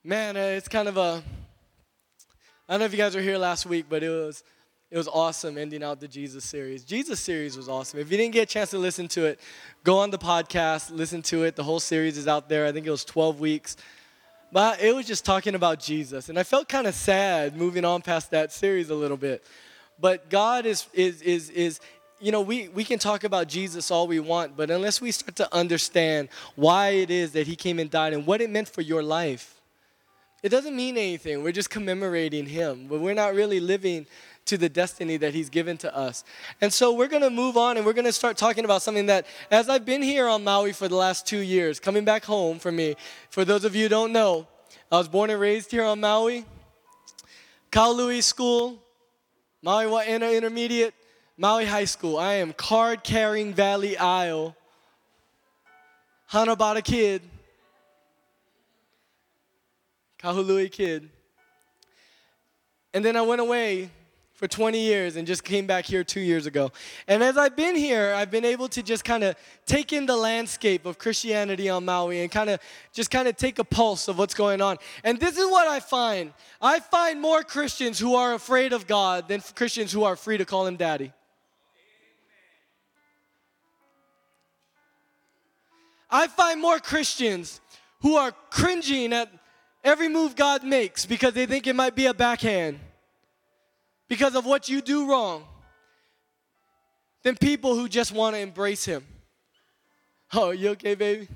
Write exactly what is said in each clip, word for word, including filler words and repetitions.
Man, uh, it's kind of a, I don't know if you guys were here last week, but it was it was awesome ending out the Jesus series. Jesus series was awesome. If you didn't get a chance to listen to it, go on the podcast, listen to it. The whole series is out there. I think it was twelve weeks. But it was just talking about Jesus. And I felt kind of sad moving on past that series a little bit. But God is, is, is, is you know, we, we can talk about Jesus all we want, but unless we start to understand why it is that he came and died and what it meant for your life, it doesn't mean anything. We're just commemorating him, but we're not really living to the destiny that he's given to us. And so we're going to move on and we're going to start talking about something that, as I've been here on Maui for the last two years, coming back home for me, for those of you who don't know, I was born and raised here on Maui, Kaului School, Maui Wa'ena Intermediate, Maui High School. I am card-carrying Valley Isle, Hanabata kid, Kahului kid. And then I went away for twenty years and just came back here two years ago. And as I've been here, I've been able to just kind of take in the landscape of Christianity on Maui and kind of just kind of take a pulse of what's going on. And this is what I find. I find more Christians who are afraid of God than Christians who are free to call him daddy. I find more Christians who are cringing at every move God makes because they think it might be a backhand because of what you do wrong than people who just want to embrace him. Oh, you okay, baby?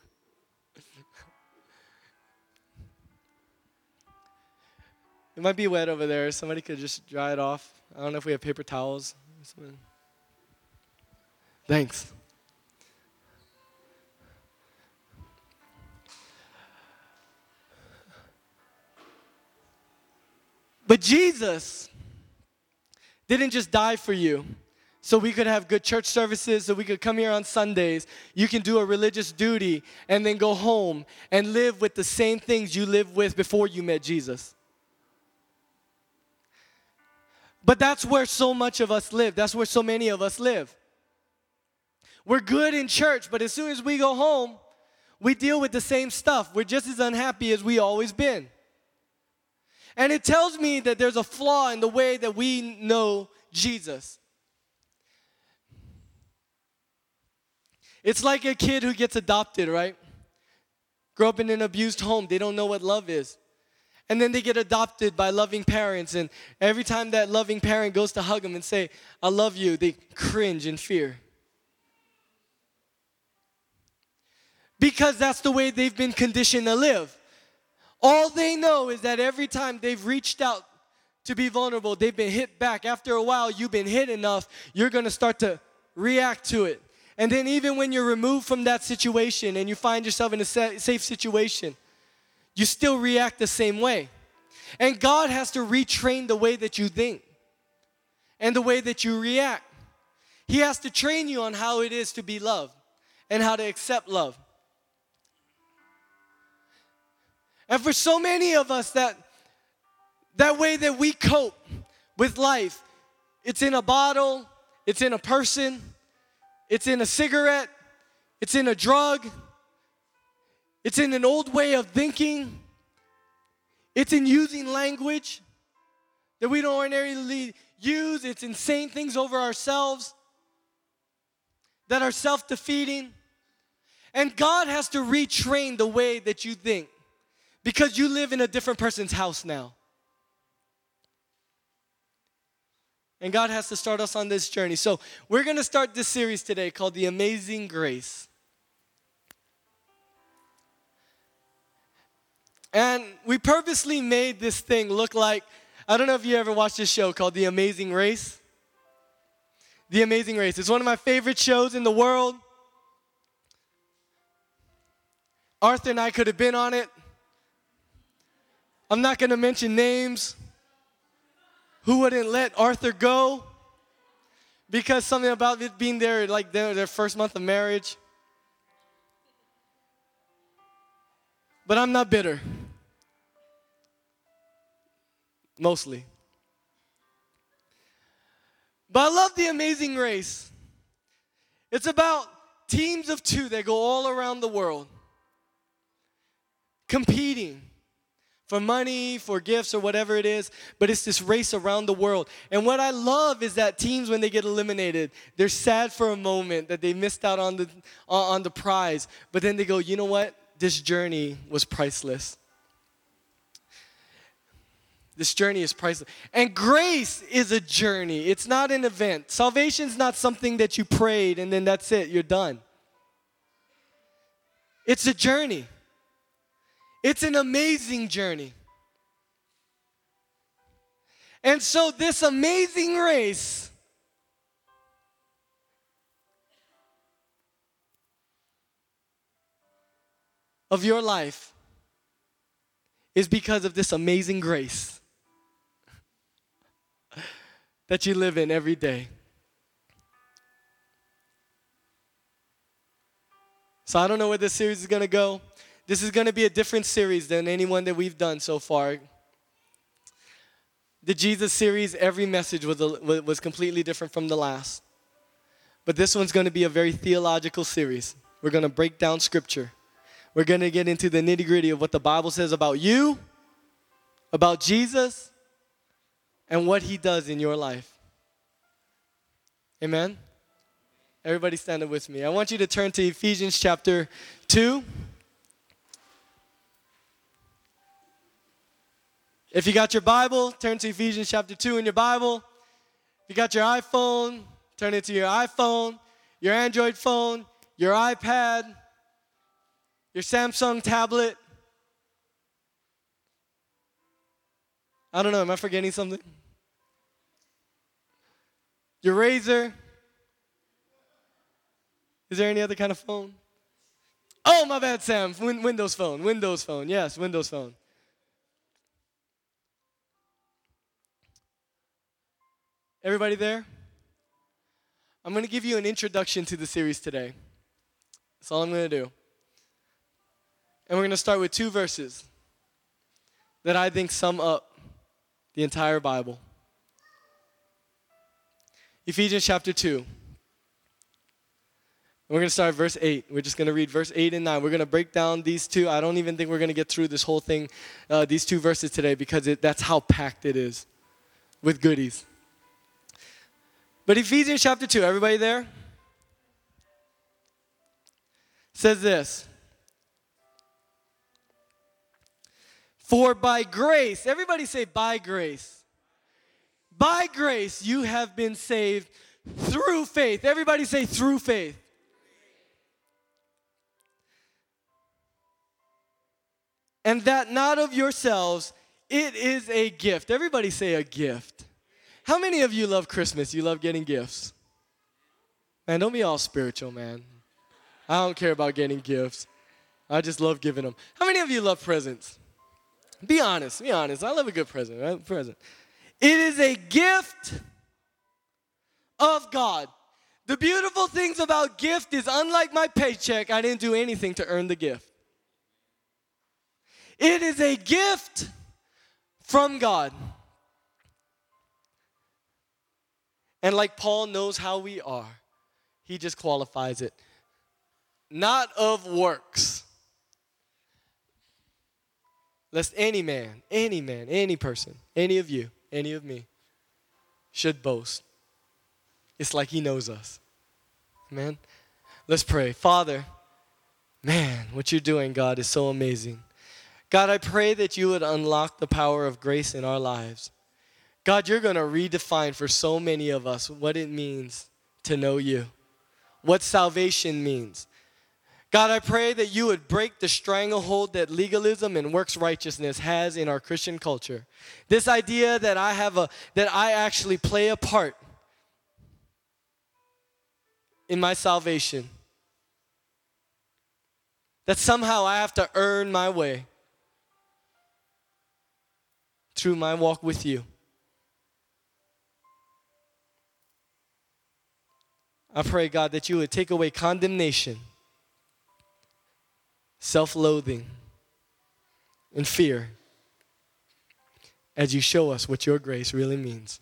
It might be wet over there. Somebody could just dry it off. I don't know if we have paper towels. Thanks. But Jesus didn't just die for you so we could have good church services, so we could come here on Sundays. You can do a religious duty and then go home and live with the same things you lived with before you met Jesus. But that's where so much of us live. That's where so many of us live. We're good in church, but as soon as we go home, we deal with the same stuff. We're just as unhappy as we always been. And it tells me that there's a flaw in the way that we know Jesus. It's like a kid who gets adopted, right? Grow up in an abused home. They don't know what love is. And then they get adopted by loving parents. And every time that loving parent goes to hug them and say, I love you, they cringe in fear. Because that's the way they've been conditioned to live. All they know is that every time they've reached out to be vulnerable, they've been hit back. After a while, you've been hit enough, you're going to start to react to it. And then even when you're removed from that situation and you find yourself in a safe situation, you still react the same way. And God has to retrain the way that you think and the way that you react. He has to train you on how it is to be loved and how to accept love. And for so many of us, that, that way that we cope with life, it's in a bottle, it's in a person, it's in a cigarette, it's in a drug, it's in an old way of thinking, it's in using language that we don't ordinarily use, it's in saying things over ourselves that are self-defeating. And God has to retrain the way that you think. Because you live in a different person's house now. And God has to start us on this journey. So we're going to start this series today called The Amazing Grace. And we purposely made this thing look like, I don't know if you ever watched this show called The Amazing Race. The Amazing Race. It's one of my favorite shows in the world. Arthur and I could have been on it. I'm not going to mention names. Who wouldn't let Arthur go? Because something about it being there, like their, their first month of marriage. But I'm not bitter. Mostly. But I love The Amazing Race. It's about teams of two that go all around the world competing for money, for gifts, or whatever it is, but it's this race around the world. And what I love is that teams, when they get eliminated, they're sad for a moment that they missed out on the, on the prize, but then they go, you know what? This journey was priceless. This journey is priceless. And grace is a journey. It's not an event. Salvation's not something that you prayed and then that's it, you're done. It's a journey. It's an amazing journey. And so this amazing race of your life is because of this amazing grace that you live in every day. So I don't know where this series is going to go. This is going to be a different series than any one that we've done so far. The Jesus series, every message was, a, was completely different from the last. But this one's going to be a very theological series. We're going to break down scripture. We're going to get into the nitty-gritty of what the Bible says about you, about Jesus, and what he does in your life. Amen? Everybody stand up with me. I want you to turn to Ephesians chapter two. If you got your Bible, turn to Ephesians chapter two in your Bible. If you got your iPhone, turn it to your iPhone, your Android phone, your iPad, your Samsung tablet. I don't know, am I forgetting something? Your Razor. Is there any other kind of phone? Oh, my bad, Sam. Win- Windows phone. Windows phone. Yes, Windows phone. Everybody there? I'm going to give you an introduction to the series today. That's all I'm going to do. And we're going to start with two verses that I think sum up the entire Bible. Ephesians chapter two. We're going to start at verse eight. We're just going to read verse eight and nine. We're going to break down these two. I don't even think we're going to get through this whole thing, uh, these two verses today, because it, that's how packed it is with goodies. But Ephesians chapter two, everybody there? Says this. For by grace, everybody say by grace. By grace you have been saved through faith. Everybody say through faith. And that not of yourselves, it is a gift. Everybody say a gift. How many of you love Christmas? You love getting gifts? Man, don't be all spiritual, man. I don't care about getting gifts. I just love giving them. How many of you love presents? Be honest, be honest. I love a good present, right? Present. It is a gift of God. The beautiful things about gift is, unlike my paycheck, I didn't do anything to earn the gift. It is a gift from God. And like Paul knows how we are, he just qualifies it. Not of works, lest any man, any man, any person, any of you, any of me, should boast. It's like he knows us. Amen? Let's pray. Father, man, what you're doing, God, is so amazing. God, I pray that you would unlock the power of grace in our lives. God, you're going to redefine for so many of us what it means to know you, what salvation means. God, I pray that you would break the stranglehold that legalism and works righteousness has in our Christian culture. This idea that I have a, that I actually play a part in my salvation. That somehow I have to earn my way through my walk with you. I pray, God, that you would take away condemnation, self-loathing, and fear as you show us what your grace really means.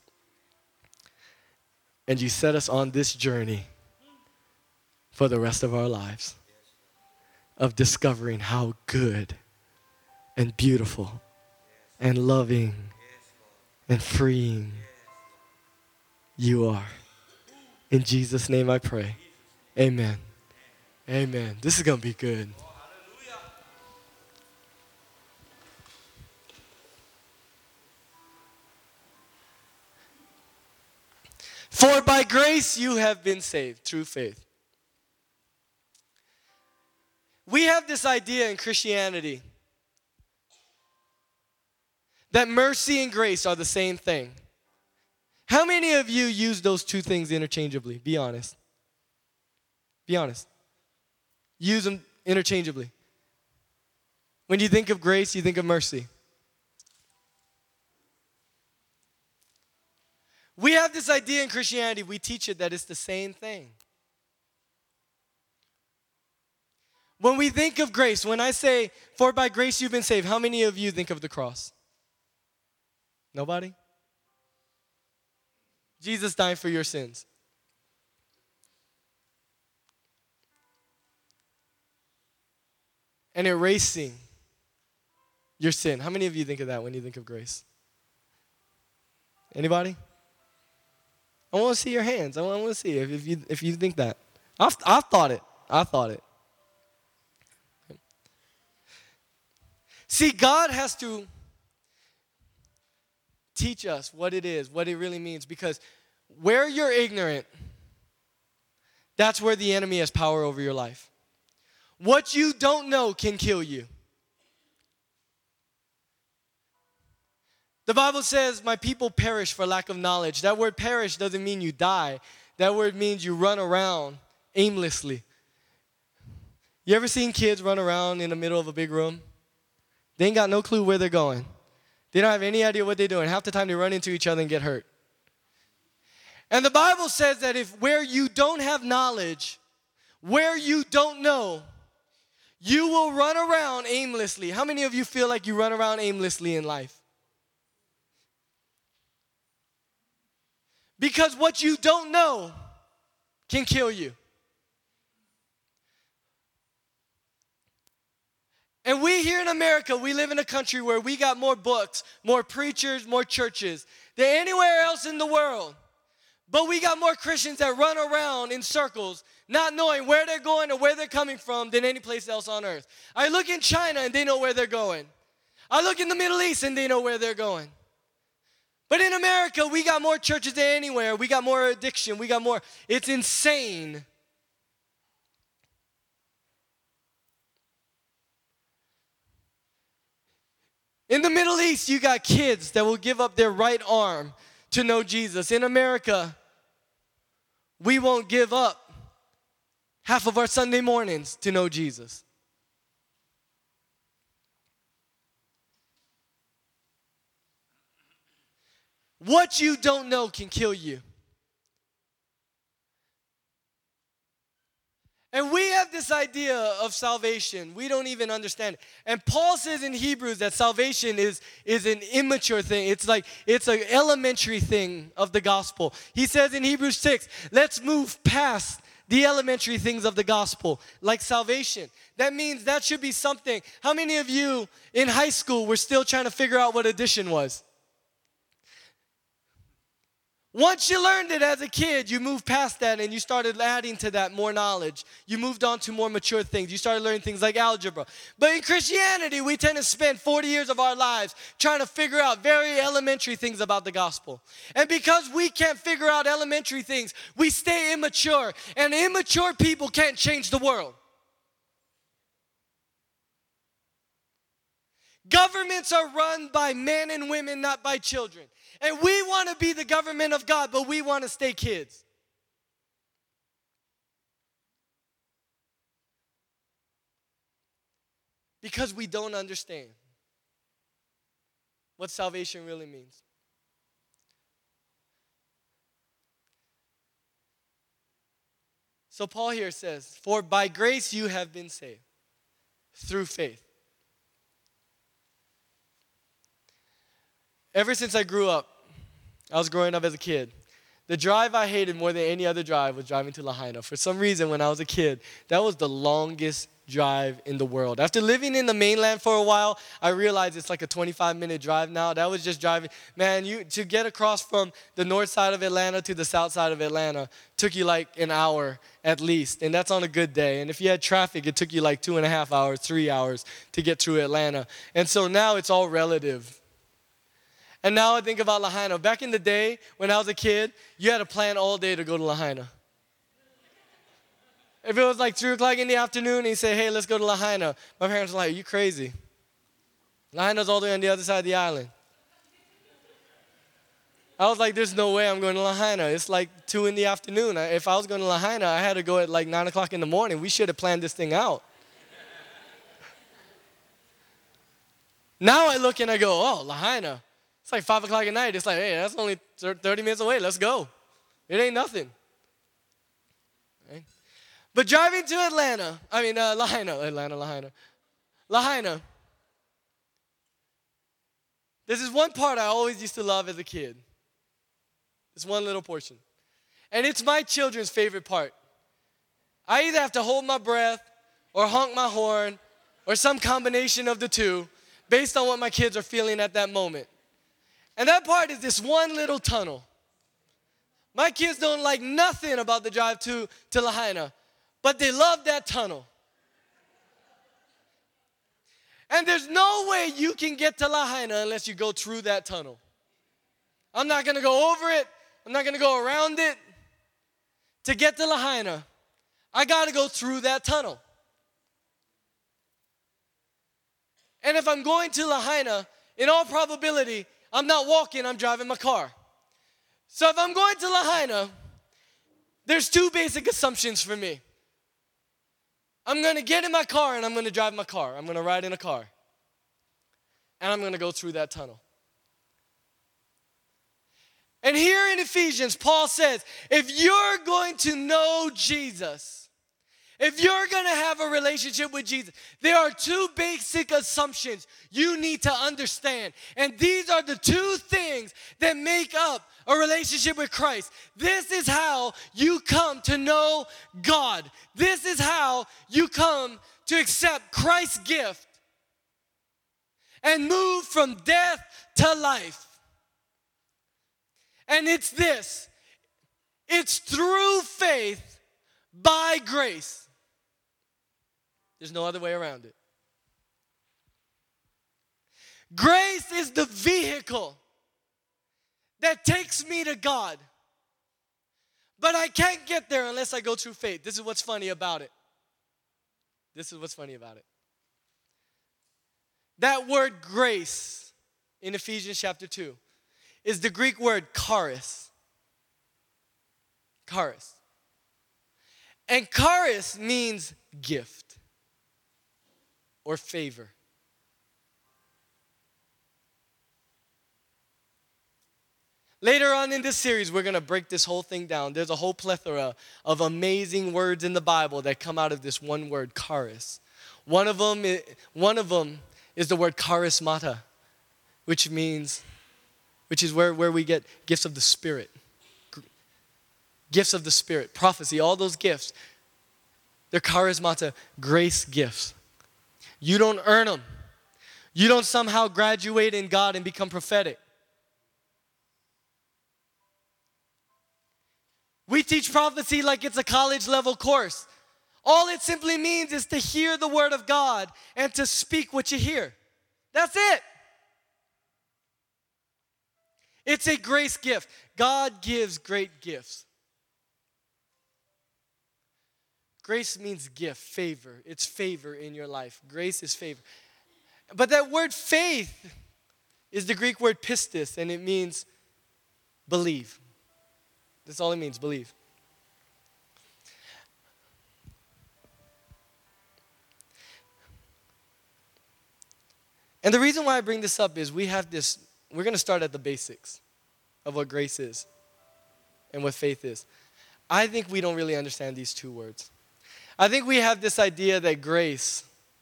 And you set us on this journey for the rest of our lives of discovering how good and beautiful and loving and freeing you are. In Jesus' name I pray. Amen. Amen. This is going to be good. For by grace you have been saved through faith. We have this idea in Christianity that mercy and grace are the same thing. How many of you use those two things interchangeably? Be honest. Be honest. Use them interchangeably. When you think of grace, you think of mercy. We have this idea in Christianity, we teach it that it's the same thing. When we think of grace, when I say, for by grace you've been saved, how many of you think of the cross? Nobody? Jesus dying for your sins. And erasing your sin. How many of you think of that when you think of grace? Anybody? I want to see your hands. I want to see if, if you if you think that. I've, I've thought it. I thought it. See, God has to teach us what it is, what it really means, because where you're ignorant, that's where the enemy has power over your life. What you don't know can kill you. The Bible says, my people perish for lack of knowledge. That word perish doesn't mean you die. That word means you run around aimlessly. You ever seen kids run around in the middle of a big room? They ain't got no clue where they're going. They don't have any idea what they're doing. Half the time they run into each other and get hurt. And the Bible says that if where you don't have knowledge, where you don't know, you will run around aimlessly. How many of you feel like you run around aimlessly in life? Because what you don't know can kill you. And we here in America, we live in a country where we got more books, more preachers, more churches than anywhere else in the world. But we got more Christians that run around in circles, not knowing where they're going or where they're coming from than any place else on earth. I look in China and they know where they're going. I look in the Middle East and they know where they're going. But in America, we got more churches than anywhere. We got more addiction. We got more. It's insane. In the Middle East, you got kids that will give up their right arm to know Jesus. In America, we won't give up half of our Sunday mornings to know Jesus. What you don't know can kill you. And we have this idea of salvation. We don't even understand it. And Paul says in Hebrews that salvation is, is an immature thing. It's like, it's an elementary thing of the gospel. He says in Hebrews six, let's move past the elementary things of the gospel, like salvation. That means that should be something. How many of you in high school were still trying to figure out what addition was? Once you learned it as a kid, you moved past that and you started adding to that more knowledge. You moved on to more mature things. You started learning things like algebra. But in Christianity, we tend to spend forty years of our lives trying to figure out very elementary things about the gospel. And because we can't figure out elementary things, we stay immature. And immature people can't change the world. Governments are run by men and women, not by children. And we want to be the government of God, but we want to stay kids. Because we don't understand what salvation really means. So Paul here says, for by grace you have been saved through faith. Ever since I grew up, I was growing up as a kid, the drive I hated more than any other drive was driving to Lahaina. For some reason, when I was a kid, that was the longest drive in the world. After living in the mainland for a while, I realized it's like a twenty-five minute drive now. That was just driving. Man, you to get across from the north side of Atlanta to the south side of Atlanta took you like an hour at least, and that's on a good day. And if you had traffic, it took you like two and a half hours, three hours to get through Atlanta. And so now it's all relative. And now I think about Lahaina. Back in the day, when I was a kid, you had to plan all day to go to Lahaina. If it was like three o'clock in the afternoon and you say, hey, let's go to Lahaina, my parents were like, are you crazy? Lahaina's all the way on the other side of the island. I was like, there's no way I'm going to Lahaina. It's like two in the afternoon. If I was going to Lahaina, I had to go at like nine o'clock in the morning. We should have planned this thing out. Now I look and I go, oh, Lahaina. It's like five o'clock at night. It's like, hey, that's only thirty minutes away. Let's go. It ain't nothing. Right? But driving to Atlanta, I mean, uh, Lahaina, Atlanta, Lahaina, Lahaina. This is one part I always used to love as a kid. This one little portion. And it's my children's favorite part. I either have to hold my breath or honk my horn or some combination of the two based on what my kids are feeling at that moment. And that part is this one little tunnel. My kids don't like nothing about the drive to, to Lahaina, but they love that tunnel. And there's no way you can get to Lahaina unless you go through that tunnel. I'm not going to go over it. I'm not going to go around it. To get to Lahaina, I got to go through that tunnel. And if I'm going to Lahaina, in all probability, I'm not walking, I'm driving my car. So if I'm going to Lahaina, there's two basic assumptions for me. I'm going to get in my car and I'm going to drive my car. I'm going to ride in a car. And I'm going to go through that tunnel. And here in Ephesians, Paul says, if you're going to know Jesus, if you're going to have a relationship with Jesus, there are two basic assumptions you need to understand. And these are the two things that make up a relationship with Christ. This is how you come to know God. This is how you come to accept Christ's gift and move from death to life. And it's this. It's through faith by grace. There's no other way around it. Grace is the vehicle that takes me to God. But I can't get there unless I go through faith. This is what's funny about it. This is what's funny about it. That word grace in Ephesians chapter two is the Greek word charis. Charis. And charis means gift or favor. Later on in this series, we're going to break this whole thing down. There's a whole plethora of amazing words in the Bible that come out of this one word, charis. One of them, one of them is the word charismata, which means, which is where, where we get gifts of the Spirit. Gifts of the Spirit, prophecy, all those gifts. They're charismata, grace gifts. You don't earn them. You don't somehow graduate in God and become prophetic. We teach prophecy like it's a college level course. All it simply means is to hear the word of God and to speak what you hear. That's it. It's a grace gift. God gives great gifts. Grace means gift, favor. It's favor in your life. Grace is favor. But that word faith is the Greek word pistis, and it means believe. That's all it means, believe. And the reason why I bring this up is we have this, we're going to start at the basics of what grace is and what faith is. I think we don't really understand these two words. I think we have this idea that grace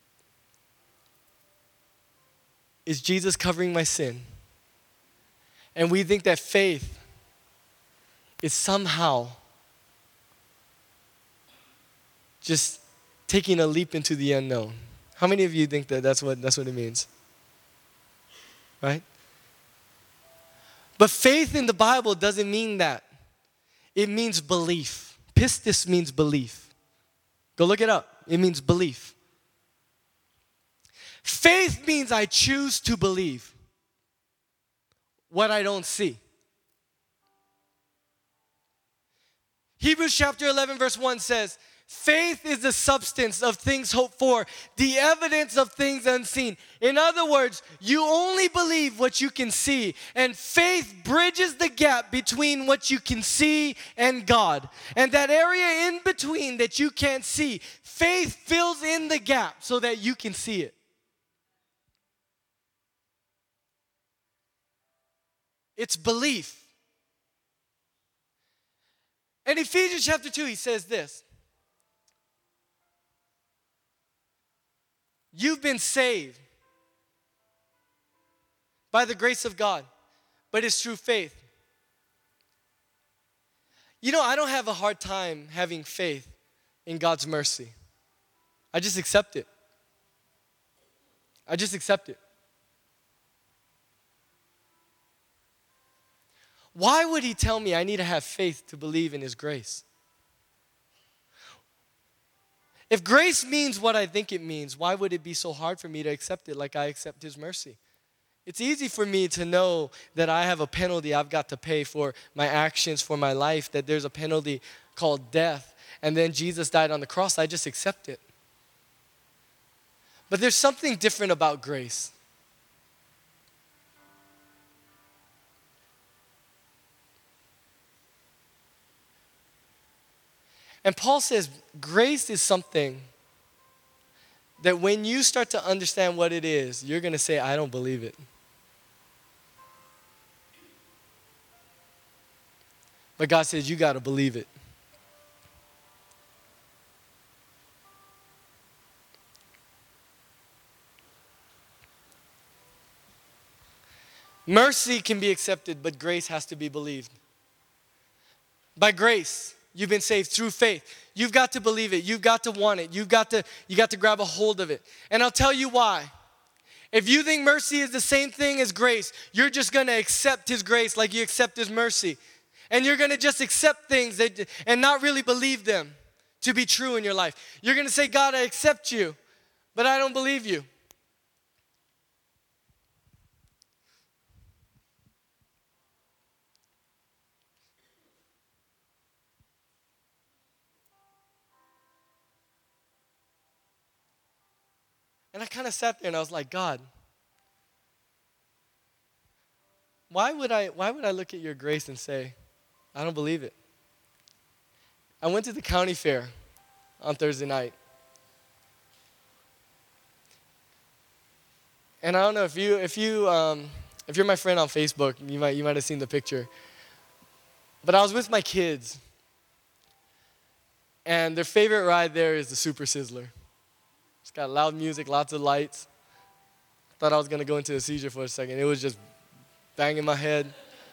is Jesus covering my sin. And we think that faith is somehow just taking a leap into the unknown. How many of you think that that's what, that's what it means? Right? But faith in the Bible doesn't mean that. It means belief. Pistis means belief. Go look it up. It means belief. Faith means I choose to believe what I don't see. Hebrews chapter eleven verse one says, faith is the substance of things hoped for, the evidence of things unseen. In other words, you only believe what you can see, and faith bridges the gap between what you can see and God. And that area in between that you can't see, faith fills in the gap so that you can see it. It's belief. In Ephesians chapter two, he says this. You've been saved by the grace of God, but it's through faith. You know, I don't have a hard time having faith in God's mercy. I just accept it. I just accept it. Why would he tell me I need to have faith to believe in his grace? If grace means what I think it means, why would it be so hard for me to accept it like I accept his mercy? It's easy for me to know that I have a penalty I've got to pay for my actions, for my life, that there's a penalty called death, and then Jesus died on the cross. I just accept it. But there's something different about grace. And Paul says grace is something that when you start to understand what it is, you're going to say, I don't believe it. But God says, you got to believe it. Mercy can be accepted, but grace has to be believed. By grace, you've been saved through faith. You've got to believe it. You've got to want it. You've got to, you got to grab a hold of it. And I'll tell you why. If you think mercy is the same thing as grace, you're just going to accept his grace like you accept his mercy. And you're going to just accept things that, and not really believe them to be true in your life. You're going to say, God, I accept you, but I don't believe you. And I kind of sat there and I was like, God, why would I why would I look at your grace and say, I don't believe it? I went to the county fair on Thursday night. And I don't know if you if you um, if you're my friend on Facebook, you might you might have seen the picture. But I was with my kids. And their favorite ride there is the Super Sizzler. It's got loud music, lots of lights. I thought I was going to go into a seizure for a second. It was just banging my head.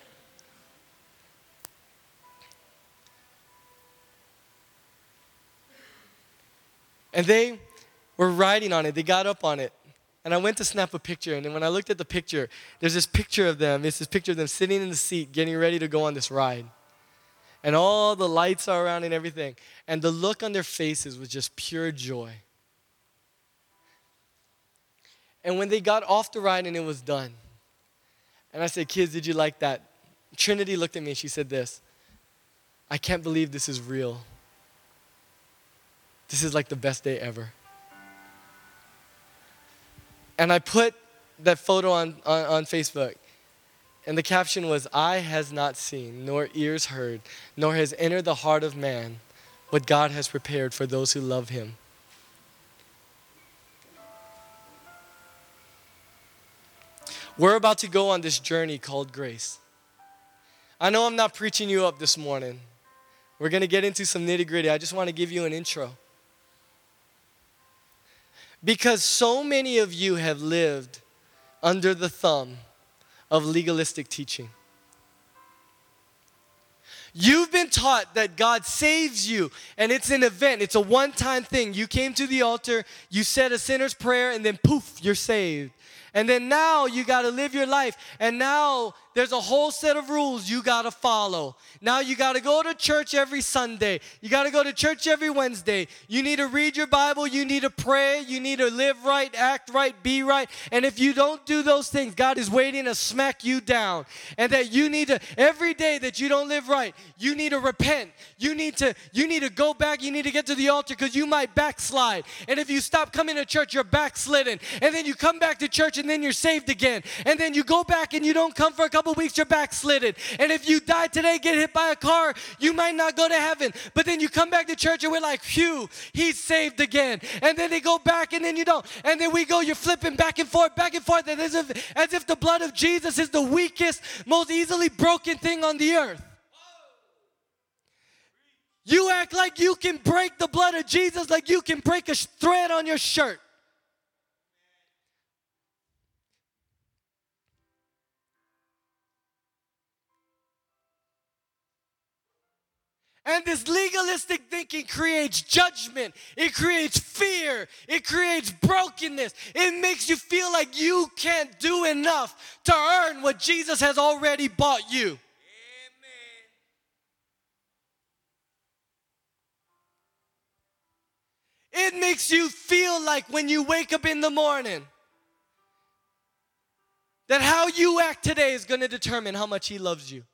And they were riding on it. They got up on it. And I went to snap a picture. And then when I looked at the picture, there's this picture of them. It's this picture of them sitting in the seat, getting ready to go on this ride. And all the lights are around and everything. And the look on their faces was just pure joy. And when they got off the ride and it was done, and I said, kids, did you like that? Trinity looked at me and she said this, I can't believe this is real. This is like the best day ever. And I put that photo on, on, on Facebook, and the caption was, eye has not seen, nor ears heard, nor has entered the heart of man what God has prepared for those who love him. We're about to go on this journey called grace. I know I'm not preaching you up this morning. We're going to get into some nitty-gritty. I just want to give you an intro. Because so many of you have lived under the thumb of legalistic teaching. You've been taught that God saves you, and it's an event. It's a one-time thing. You came to the altar, you said a sinner's prayer, and then poof, you're saved. And then now you got to live your life. And now there's a whole set of rules you got to follow. Now you got to go to church every Sunday. You got to go to church every Wednesday. You need to read your Bible. You need to pray. You need to live right, act right, be right. And if you don't do those things, God is waiting to smack you down. And that you need to, every day that you don't live right, you need to repent. You need to, you need to go back. You need to get to the altar because you might backslide. And if you stop coming to church, you're backslidden. And then you come back to church and then you're saved again. And then you go back and you don't come for a couple weeks, you're backslidden. And if you die today, get hit by a car, you might not go to heaven. But then you come back to church and we're like, phew, he's saved again. And then they go back and then you don't. And then we go, you're flipping back and forth, back and forth, as if, as if the blood of Jesus is the weakest, most easily broken thing on the earth. You act like you can break the blood of Jesus like you can break a thread on your shirt. And this legalistic thinking creates judgment. It creates fear. It creates brokenness. It makes you feel like you can't do enough to earn what Jesus has already bought you. It makes you feel like when you wake up in the morning that how you act today is going to determine how much He loves you.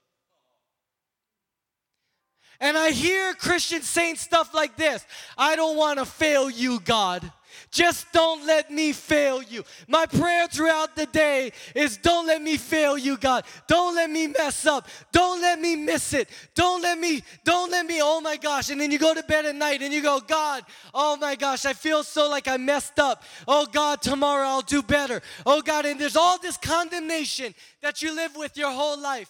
And I hear Christians saying stuff like this: I don't want to fail you, God. Just don't let me fail you. My prayer throughout the day is don't let me fail you, God. Don't let me mess up. Don't let me miss it. Don't let me, don't let me, oh my gosh. And then you go to bed at night and you go, God, oh my gosh, I feel so like I messed up. Oh God, tomorrow I'll do better. Oh God, and there's all this condemnation that you live with your whole life.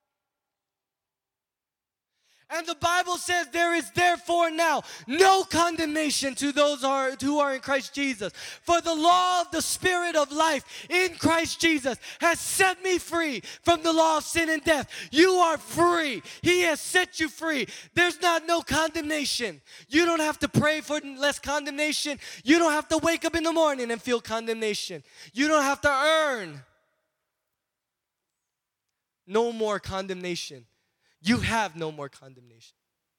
And the Bible says there is therefore now no condemnation to those who are in Christ Jesus. For the law of the Spirit of life in Christ Jesus has set me free from the law of sin and death. You are free. He has set you free. There's not no condemnation. You don't have to pray for less condemnation. You don't have to wake up in the morning and feel condemnation. You don't have to earn no more condemnation. You have no more condemnation.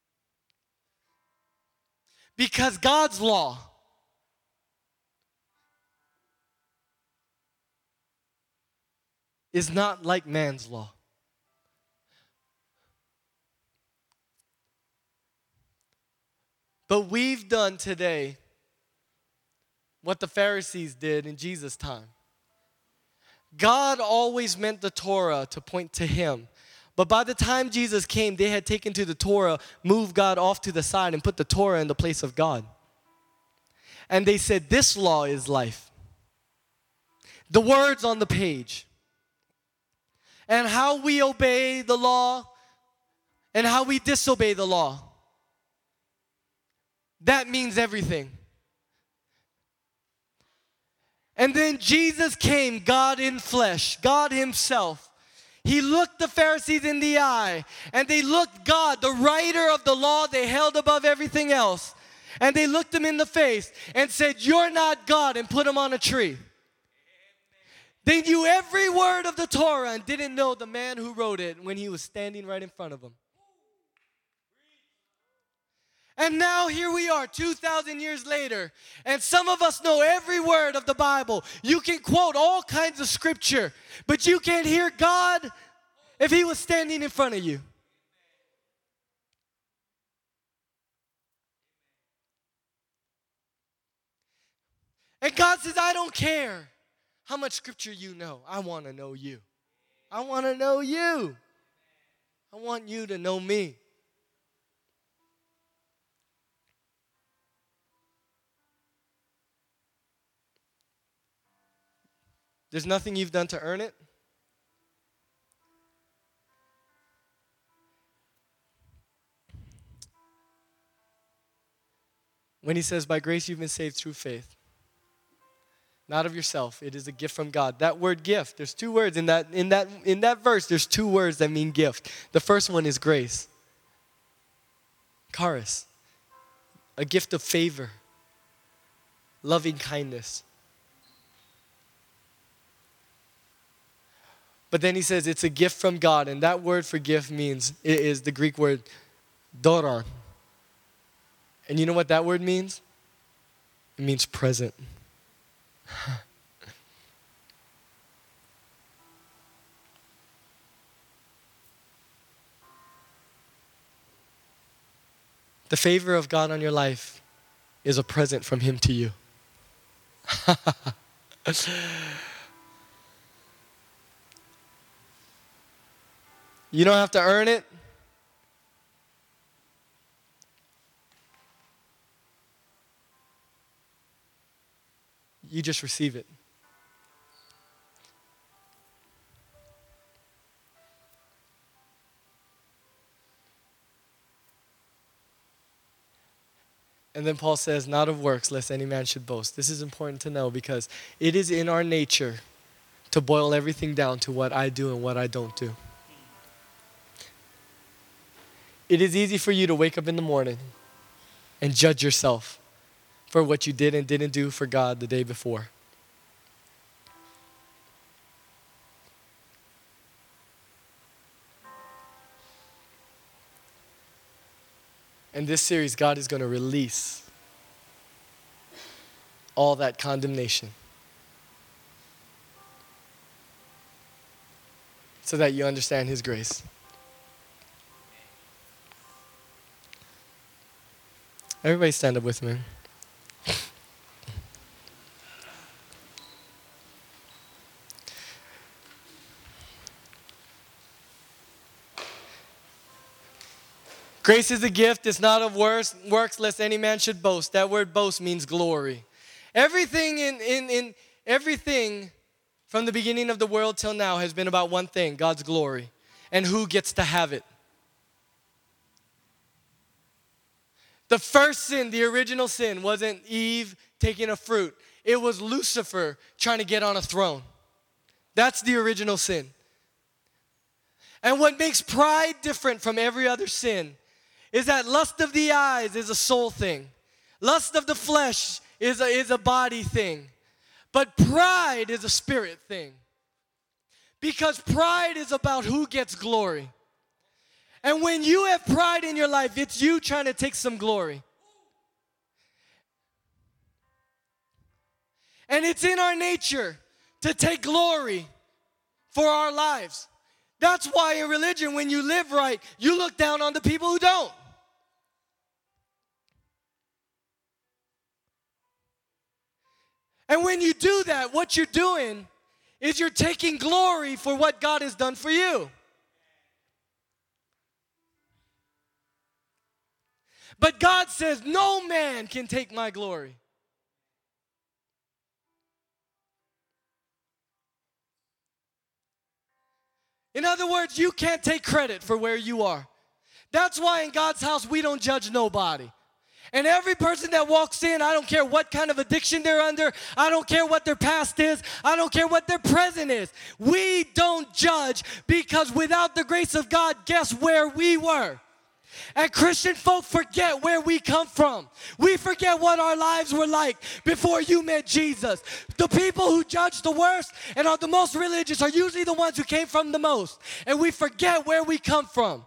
Because God's law is not like man's law. But we've done today what the Pharisees did in Jesus' time. God always meant the Torah to point to Him. But by the time Jesus came, they had taken to the Torah, moved God off to the side, and put the Torah in the place of God. And they said, this law is life. The words on the page. And how we obey the law and how we disobey the law. That means everything. And then Jesus came, God in flesh, God Himself. He looked the Pharisees in the eye, and they looked God, the writer of the law they held above everything else. And they looked Him in the face and said, you're not God, and put Him on a tree. They knew every word of the Torah and didn't know the man who wrote it when He was standing right in front of them. And now here we are, two thousand years later, and some of us know every word of the Bible. You can quote all kinds of scripture, but you can't hear God if He was standing in front of you. And God says, I don't care how much scripture you know. I want to know you. I want to know you. I want you to know me. There's nothing you've done to earn it. When He says, by grace you've been saved through faith. Not of yourself. It is a gift from God. That word gift, there's two words in that, in that, in that verse, there's two words that mean gift. The first one is grace. Charis, a gift of favor, loving kindness. But then he says it's a gift from God, and that word for gift means, it is the Greek word doron. And you know what that word means? It means present. The favor of God on your life is a present from Him to you. You don't have to earn it. You just receive it. And then Paul says, not of works, lest any man should boast. This is important to know because it is in our nature to boil everything down to what I do and what I don't do. It is easy for you to wake up in the morning and judge yourself for what you did and didn't do for God the day before. In this series, God is going to release all that condemnation so that you understand His grace. Everybody stand up with me. Grace is a gift. It's not of works, works lest any man should boast. That word boast means glory. Everything in, in, in everything from the beginning of the world till now has been about one thing, God's glory, and who gets to have it. The first sin, the original sin, wasn't Eve taking a fruit. It was Lucifer trying to get on a throne. That's the original sin. And what makes pride different from every other sin is that lust of the eyes is a soul thing. Lust of the flesh is a, is a body thing. But pride is a spirit thing. Because pride is about who gets glory. And when you have pride in your life, it's you trying to take some glory. And it's in our nature to take glory for our lives. That's why in religion, when you live right, you look down on the people who don't. And when you do that, what you're doing is you're taking glory for what God has done for you. But God says, no man can take my glory. In other words, you can't take credit for where you are. That's why in God's house, we don't judge nobody. And every person that walks in, I don't care what kind of addiction they're under, I don't care what their past is, I don't care what their present is. We don't judge because without the grace of God, guess where we were? And Christian folk forget where we come from. We forget what our lives were like before you met Jesus. The people who judge the worst and are the most religious are usually the ones who came from the most. And we forget where we come from.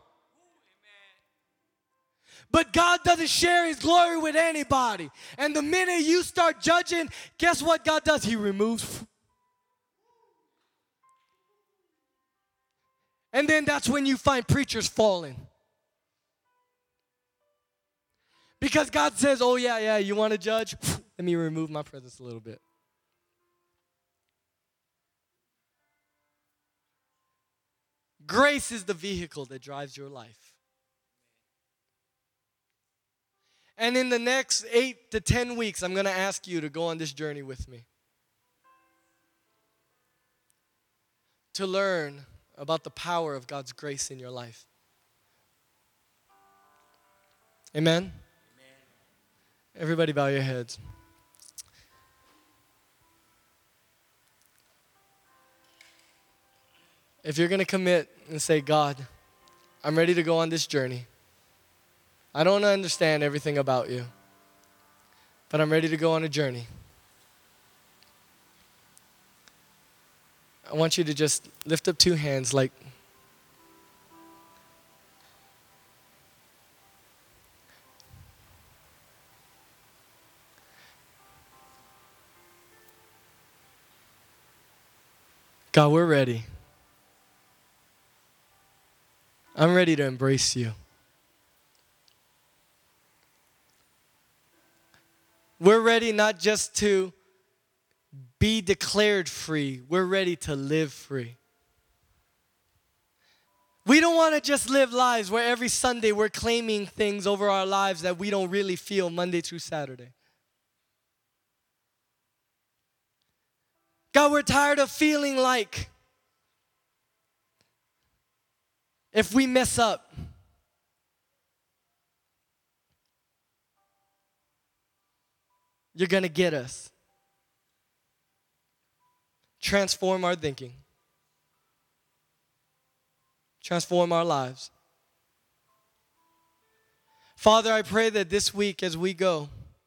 But God doesn't share His glory with anybody. And the minute you start judging, guess what God does? He removes. And then that's when you find preachers falling. Because God says, oh yeah, yeah, you want to judge? Let me remove my presence a little bit. Grace is the vehicle that drives your life. And in the next eight to ten weeks, I'm going to ask you to go on this journey with me. To learn about the power of God's grace in your life. Amen? Amen. Everybody bow your heads. If you're going to commit and say, God, I'm ready to go on this journey. I don't understand everything about you, but I'm ready to go on a journey. I want you to just lift up two hands like, God, we're ready. I'm ready to embrace you. We're ready not just to be declared free, we're ready to live free. We don't want to just live lives where every Sunday we're claiming things over our lives that we don't really feel Monday through Saturday. God, we're tired of feeling like if we mess up, you're going to get us. Transform our thinking. Transform our lives. Father, I pray that this week as we go,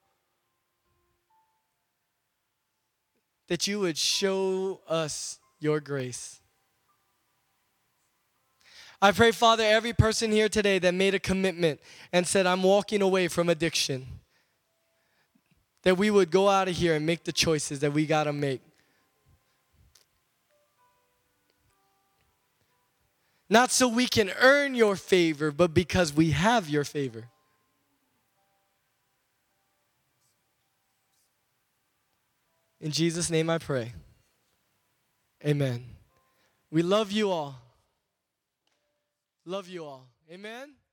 that you would show us your grace. I pray, Father, every person here today that made a commitment and said, I'm walking away from addiction, that we would go out of here and make the choices that we got to make. Not so we can earn your favor, but because we have your favor. In Jesus' name I pray. Amen. We love you all. Love you all. Amen.